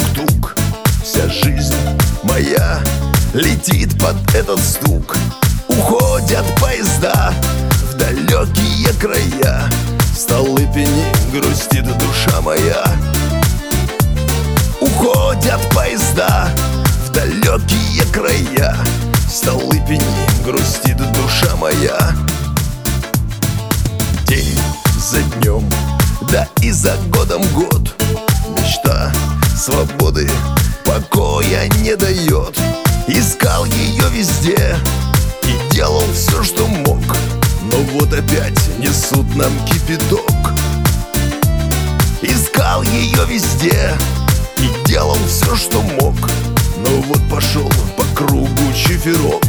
тук-тук. Вся жизнь моя летит под этот стук. Уходят поезда в далекие края. В Столыпине грустит душа моя. Уходят поезда в далекие края. В Столыпине грустит душа моя. День за днем, да и за годом год. Мечта свободы покоя не дает. Искал ее везде и делал все, что мог. Но вот опять несут нам кипяток. Искал ее везде и делал все, что мог. Но вот пошел по кругу чиферок.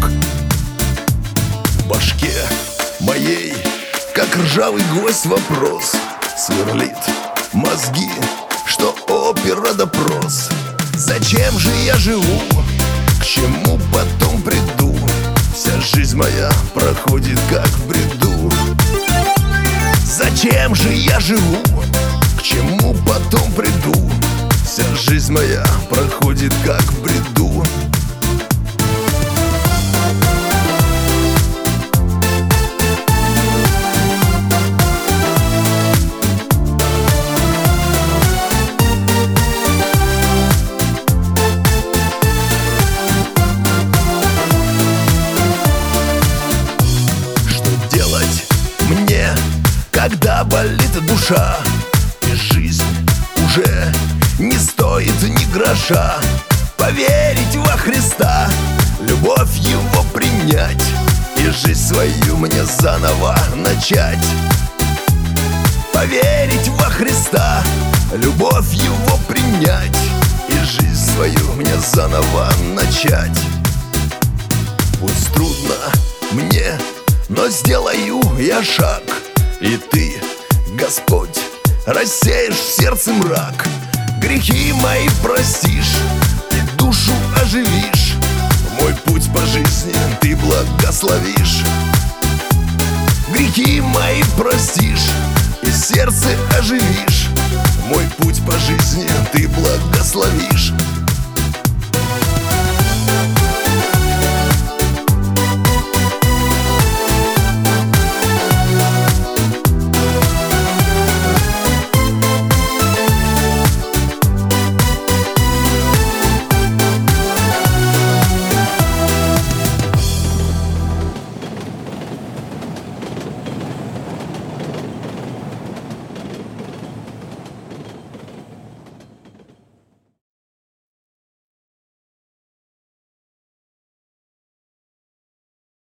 В башке моей, как ржавый гвоздь, вопрос сверлит мозги, что опера допрос. Зачем же я живу? К чему потом приду? Вся жизнь моя проходит как в бреду. Зачем же я живу? К чему потом приду? Вся жизнь моя проходит как в бреду. Когда болит душа, и жизнь уже не стоит ни гроша. Поверить во Христа, любовь Его принять и жизнь свою мне заново начать. Поверить во Христа, любовь Его принять и жизнь свою мне заново начать. Пусть трудно мне, но сделаю я шаг. И Ты, Господь, рассеешь в сердце мрак. Грехи мои простишь и душу оживишь. Мой путь по жизни Ты благословишь. Грехи мои простишь и сердце оживишь. Мой путь по жизни Ты благословишь.